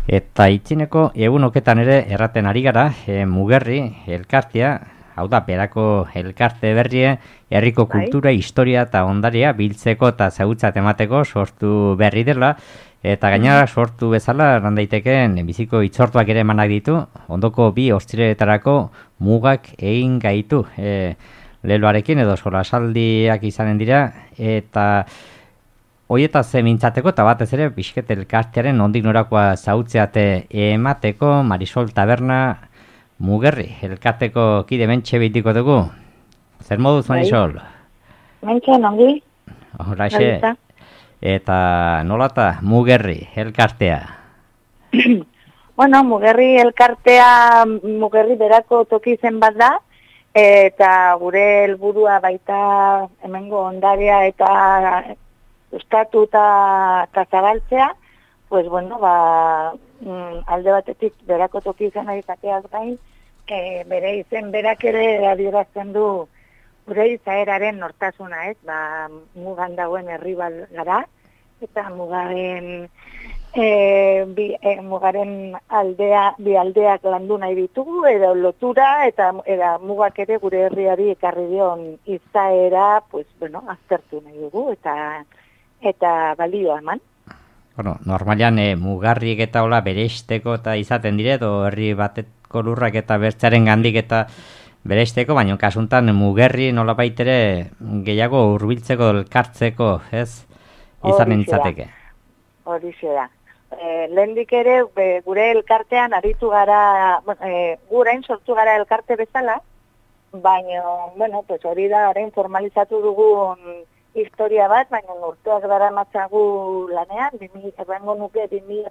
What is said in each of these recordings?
Eta itzineko egunoketan ere erraten ari gara, Mugerri elkartea, hau da, berako elkarte berrie, herriko kultura, historia eta ondaria biltzeko eta zautzat emateko sortu berri dela, eta gainera sortu bezala randaitekeen biziko itzortuak ere emanak ditu, ondoko bi ostiretarako mugak egin gaitu leloarekin edo solasaldiak izanen dira, eta hoietaz mintzateko eta batez ere pixket elkartearen nondik norakoa zautzeate emateko Marisol Taberna Mugerri elkarteko kide mentxe behitiko dugu. Zer moduz, Marisol? Mentxe, nongi? Horaxe, eta nolata Mugerri elkartea? Bueno, Mugerri elkartea Mugerri berako toki zen bat da, eta gure helburua baita hemengo ondarea eta ustatu eta zabaltzea, pues bueno, alde batetik berako toki izan izateaz gain, bere izen berak ere adierazten du gure izaeraren nortasuna, ez? Mugan dagoen herri bat gara, eta mugaren bi aldeak landu nahi ditugu, edo lotura, eta mugak ere gure herriari ekarri dion izaera, pues bueno, aztertu nahi dugu, eta balioa eman. Bueno, normalian mugarriek eta hola bereizteko eta izaten dire, edo herri bateko lurrak eta bertzaren gandik eta bereizteko, baina kasuntan Mugerri nolabait ere gehiago hurbiltzeko elkartzeko, ez? Izanen izateke. Horixe da. Lehendik ere gure elkartean aritu gara, gurain sortu gara elkarte bezala, baina, bueno, pues hori da, orain formalizatu dugun historia bat, baina urteak dara matzagu lanean, errango nuke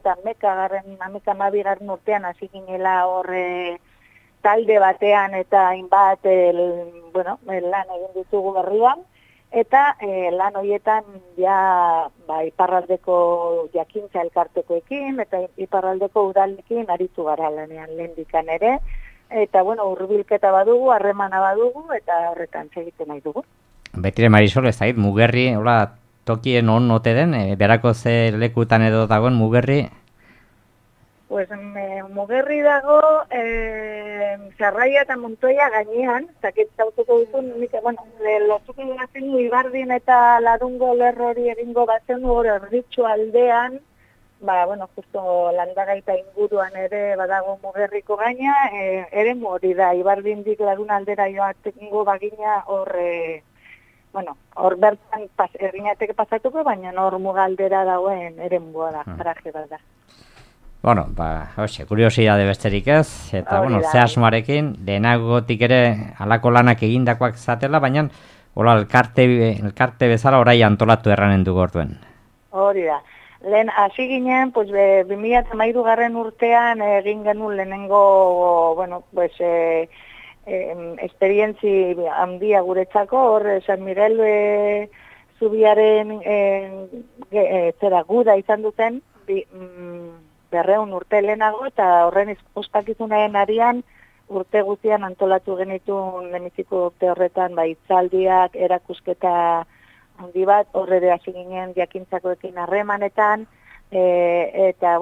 2011 urtean hasi ginela horre talde batean eta hainbat lan egin ditugu berrian, eta lan horietan ja iparraldeko jakintza elkartekoekin eta iparraldeko udalekin aritu gara lanean lehendikan ere, eta hurbilketa badugu, harremana badugu, eta horretan segiten nahi dugu. Betire Marisol, ez zait, Mugerri, hola, tokien on ote den, berako ze lekutan edo dagoen Mugerri? Pues Mugerri dago Zarraia eta Montoia gainean, zakit zautuko duzun, lotuko duazen Ibardin eta Larungo lerrori egingo batzen hori erditxu aldean, justo Landagaita inguruan ere badago Mugerriko gaina, ere hori da, Ibardindik Larun aldera joatengo bagina hor bertan erginateke pasatuko, baina hor mugaldera dagoen eremua da, paraje bat da. Bueno, kuriosidade besterik ez, eta ze asmoarekin, denagotik ere halako lanak egindakoak zatela, baina hola elkarte bezala orai antolatu erranen dugu orduen. Hori da. Lehen hasi ginen, 2013 urtean egin genuen lehenengo, esperientzi handia guretzako, hor San Miguel zubiaren guda izan duten 200 urte lehenago, eta horren ospakizunaren arian urte guztian antolatu genituen lehenbiziko urte horretan hitzaldiak, erakusketa handi bat, horre hasi ginen jakintzakoekin harremanetan, eta,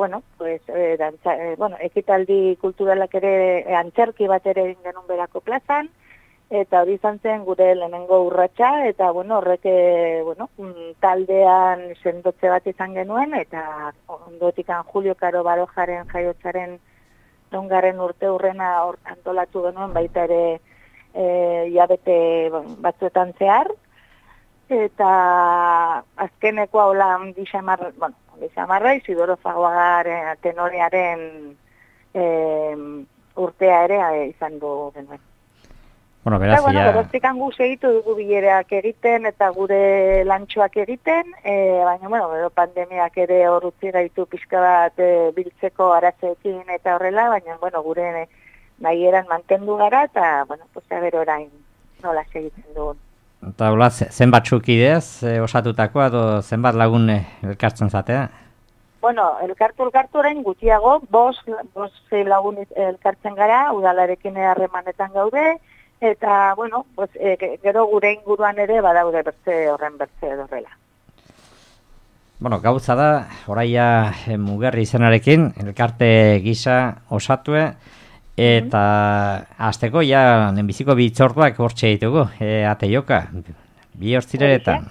ekitaldi kulturalak ere antzerki bat ere egin genuen berako plazan, eta hori izan zen gure lehenengo urratsa, eta, horrek, taldean sendotze bat izan genuen, eta ondotikan Julio Caro Barojaren jaiotzaren longaren urte hurrena antolatu genuen, baita ere hilabete batzuetan zehar, eta azkeneko hola Gizamarra, Isidoro Fagoagar tenorearen urtea ere izan du genuen. Beraz, Geroztik hangu segitu dugu bilereak egiten eta gure lantxoak egiten, baina, pandemiak ere hor utzi gaitu pixka bat biltzeko arazeekin eta horrela, baina, gure nahieran mantendu gara eta, bero orain nola segitzen dugun. Eta hola, zenbat txukidez osatutakoa edo zenbat lagun elkartzen zatea? Elkartu orain gutiago, 5 lagun elkartzen gara, udalarekin harremanetan gaude, eta, gero gure inguruan ere badaude bertze horrela. Bueno, gauza da, oraia Mugerri izenarekin, elkarte gisa osatue, eta azteko ja, lehenbiziko bi itzorduak hortxe ditugu, ate joka, bi hortzireretan.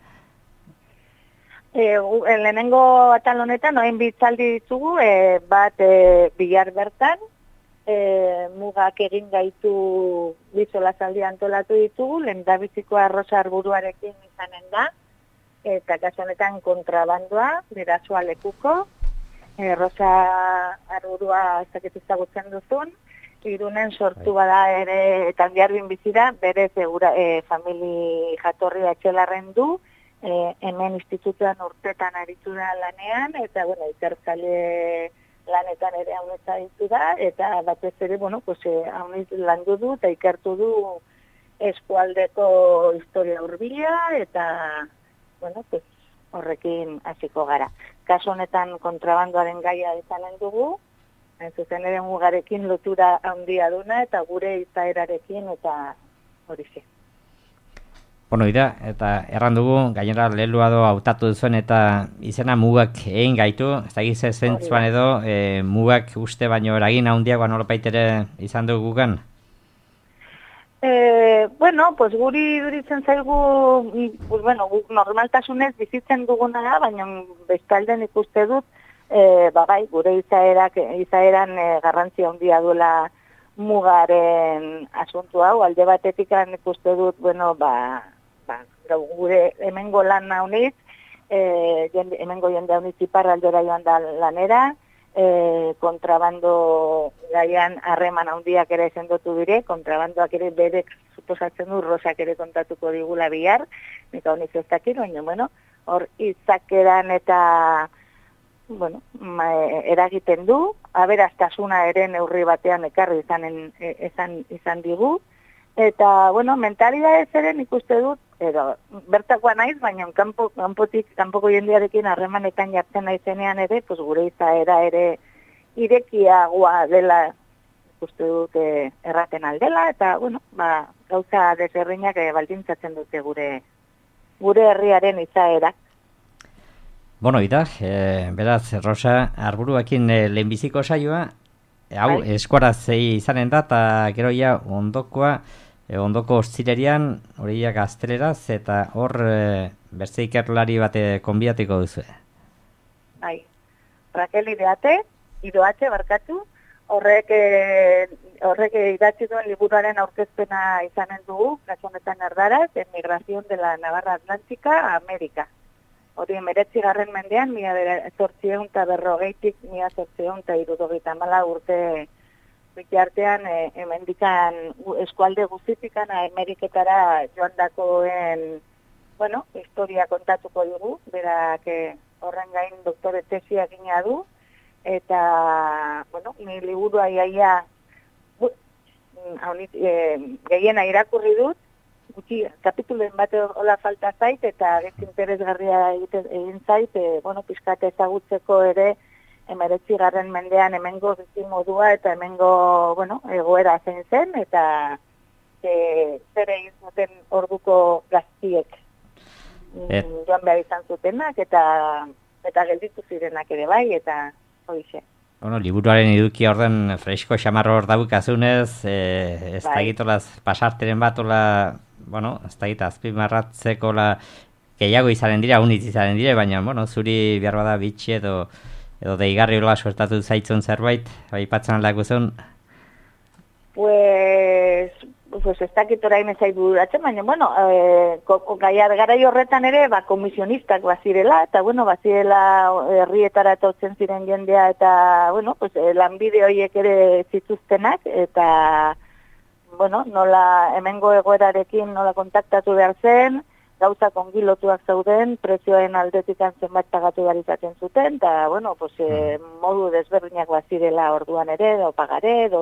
Lehenengo atal honetan, orain bitzaldi ditugu, bat Bilar bertan, mugak egin gaitu bizolazaldi antolatu ditugu, lehendabizikoa Rosa Arburuarekin izanen da, eta kasu honetan kontrabandoa, Bidasoa lekuko, Rosa Arburua ezagutzen duzun, Irunen sortu bada ere, eta Biarbin bizi da, berez famili jatorria Etxelarren du, hemen institutuan urtetan aritu da lanean, eta ikertzale lanetan ere haunetza ditu da, eta batez ere, haunez landu du, eta ikertu du eskualdeko historia hurbila, eta horrekin hasiko gara. Kasu honetan kontrabandoaren gaia izanen dugu, zuzen ere mugarekin lotura handia duna, eta gure izaerarekin, eta horixe. Eta erran dugu, gainera lehua do hautatu duzuen eta izena mugak egin gaitu, ez da gize zentzuan edo mugak uste baino eragin handiagoa norbaitere izan dugu gugan? Guri duritzen zaigu, guk normaltasunez bizitzen duguna da, baina bestalden ikuste dut, gure izaeran garrantzia handia duela mugaren asuntu hau, alde batetik ikuste dut, gure hemengo lan haunitz, hemengo jende haunitz iparraldera joan da lanera, kontrabando gaian harreman handiak ere sendotu dire, kontrabandoak ere berek suposatzen du Rosak ere kontatuko digula bihar, nik haunitz ez dakit, baina, hor izakeran eta eragiten du, aberastasuna ere neurri batean ekarri izan digu, eta, mentalidad ere nik uste dut, bertakoa naiz, baina kanpoko jendearekin harremanetan jartzen naizenean ere, gure izaera ere irekiagoa dela ikuste dut erraten aldela, eta, gauza desberdinak baldintzatzen dute gure herriaren izaera. Beraz, Rosa Arburuakin lehenbiziko saioa, hau eskuaraz izanen da, eta gero ja ondoko ostzilerian, horiak gazteleraz, eta hor berze ikerlari bate konbiatiko duzu. Raquel Idoate barkatu, horrek idatzi duen liburuaren aurkezpena izanen dugu, kasu honetan erdaraz, Emigración de la Navarra Atlántica a América. Hori 19. mendean, 1840-tik 1874 urte bitartean hemendikan eskualde guztitikan Ameriketara joandakoen, historia kontatuko dugu, berak horren gain doktore tesia egina du, eta, ni liburua iaia gehiena irakurri dut, gutxi kapitulen bat hola falta zait, eta interesgarria egin zait, pixkat ezagutzeko ere 19. mendean hemengo bizimodua eta hemengo, egoera zein zen, eta zer egin zuten orduko gaztiek joan behar izan zutenak, eta gelditu zirenak ere bai, eta horixe. Liburuaren edukia orden fresko xamarro hor daukazunez, ez da egitolaz pasarteren bat, ez da egita azpimarratzeko gehiago izanen dira, unitz izanen dire, baina, zuri behar bada bitxi edo deigarri hola suertatu zaitzun zerbait, aipatzen aldako zen? Pues ez dakit orain ezait bururatzen, baina, garai horretan ere, komisionistak bazirela, eta, bazirela herrietara etortzen ziren jendea, eta, lanbide horiek ere zituztenak, eta, nola hemengo egoerarekin nola kontaktatu behar zen, gauzak ongi lotuak zauden, prezioen aldetik zenbat pagatu behar izaten zuten, eta, modu desberdinak bazirela orduan ere, edo pagare, edo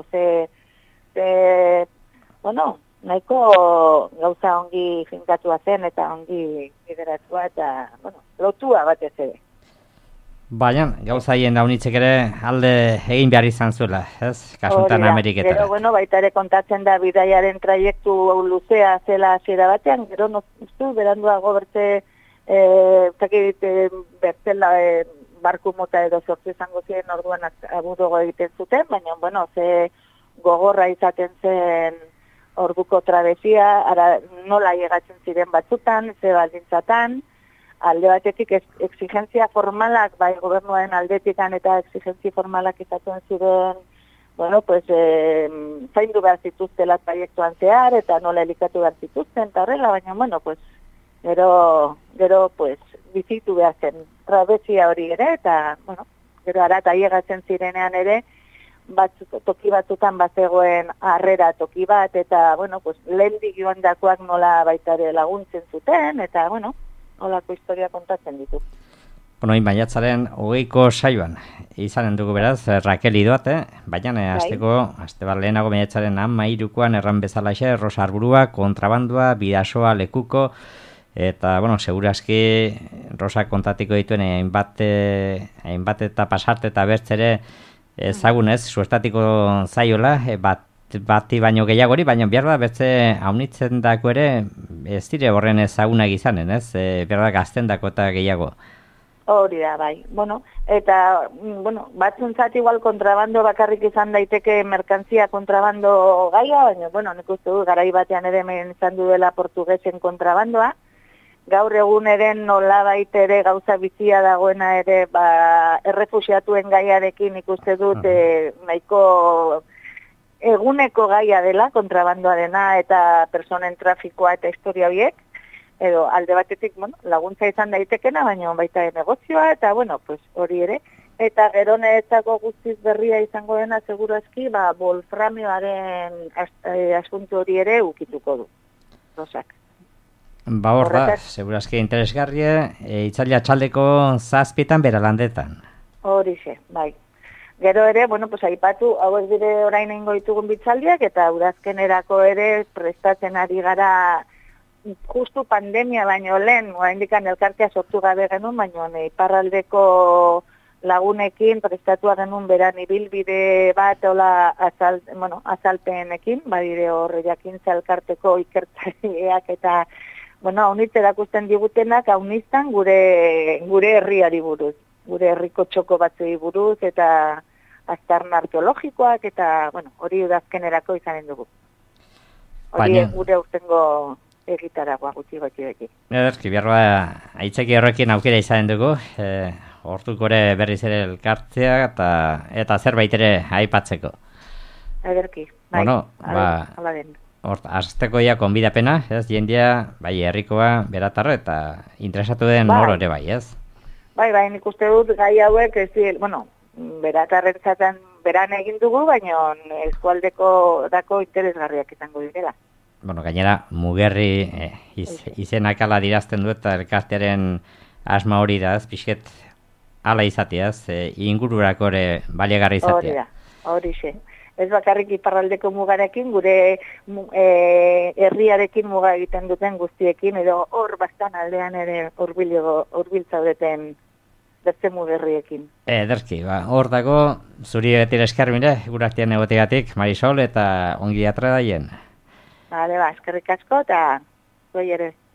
nahiko gauza ongi finkatua zen eta ongi lideratua eta, lotua batez ere. Baina, gauza hien daunitzek ere alde egin behar izan zuela, ez? Kasuntan Ameriketara. Gero, baita ere kontatzen da bidaiaren traiektu luzea zela hasiera batean, gero beranduago bertze bertzela barku mota edo sortu izango ziren orduan abudogo egiten zuten, baina, bueno, ze gogorra izaten zen orduko trabesia, ara nola llegatzen ziren batzutan, ze baldintzatan, alde batetik exigentzia formalak, bai gobernuaren aldetikan eta exigentzia formalak izaten ziren, bueno, pues, zaindu behar zituztela proiektuan zehar, eta nola elikatu behar zituzten, eta horrela, baina, bueno, pues, gero, pues, bizitu behar zen trabesia hori ere, eta, bueno, gero arata llegatzen zirenean ere, toki batzutan bazegoen harrera toki bat, eta, bueno, pues, lehendik joan dakoak nola baita ere laguntzen zuten, eta, bueno, nolako historia kontatzen ditu. Bueno, maiatzaren 20ko saioan izanen dugu beraz, Raquel Idoate, baina aste bat lehenago maiatzaren 13koan erran bezalaxe, Rosa Arburua, kontrabandua, bidasoa, lekuko, eta, bueno, segurazki Rosa kontatiko dituen hainbat eta pasarte eta bertzere ezagunez, suertatiko zaiola, bati baino gehiagori, baina behar da bertze haunitzen dako ere, ez dire horren ezagunak izanen, ez? Behar da gazten dako eta gehiago. Hori da, bai. Bueno, eta, bueno, batzuntzat igual kontrabando bakarrik izan daiteke merkantzia kontrabando gaia, baina, bueno, nik uste du, garai batean ere hemen izan duela portugesen kontrabandoa. Gaur egun ere nolabait ere gauza bizia dagoena ere, errefuxiatuen gaiarekin ikuste dut nahiko eguneko gaia dela, kontrabandoa dena eta personen trafikoa eta historia horiek, edo alde batetik, bueno, laguntza izan daitekena, baina baita negozioa, eta, bueno, pues hori ere. Eta gero niretzako guztiz berria izango dena, segurazki, wolframioaren asuntu hori ere ukituko du. Rosak. Hor da, segurazki interesgarria, itzaila txaldeko 7 bera landetan. Horixe, bai. Gero ere, bueno, pues aipatu, hauek dire orain eingo ditugun bitzaldiak, eta udazkenerako ere prestatzen ari gara justu pandemia baino lehen, oraindikan elkartea sortu gabe genuen, baina iparraldeko lagunekin prestatua genuen beran ibilbide bat hola azalpenekin, badire hor jakintza elkarteko ikertzaileak eta haunitz erakusten digutenak hauniztan gure herriari buruz, gure herriko txoko batzui buruz eta aztarna arkeologikoak eta hori udazkenerako izanen dugu. Hori gure urtengo egitaragoa gutxi. Ederki, behar aitzeki horrekin aukera izanen dugu, hortuko ere berriz ere elkartzea eta zerbait ere aipatzeko. Ederki, bai, ala den. Azteko ja konbidapena, ez, jendia, bai, herrikoa, beratarro eta interesatu den noro ere bai, ez? Bai, nik uste dut gai hauek, ez di, beratarretzaten beran egin dugu, baina eskualdeko dako interesgarriak izango direla. Gainera, Mugerri izenak ala dirazten du eta elkartearen asma hori da, ez, pixket ala izateaz, ingururako ere baliagarri izatea. Hori xe. Ez bakarrik iparraldeko mugarekin, gure herriarekin muga egiten duten guztiekin, edo hor bastan aldean ere hurbiltzaudeten beste mugerriekin. Ederki, hor dago, zuri betira eskermire, guraktian egotegatik, Marisol, eta ongi atra daien. Eskerrik asko, eta zuei ere.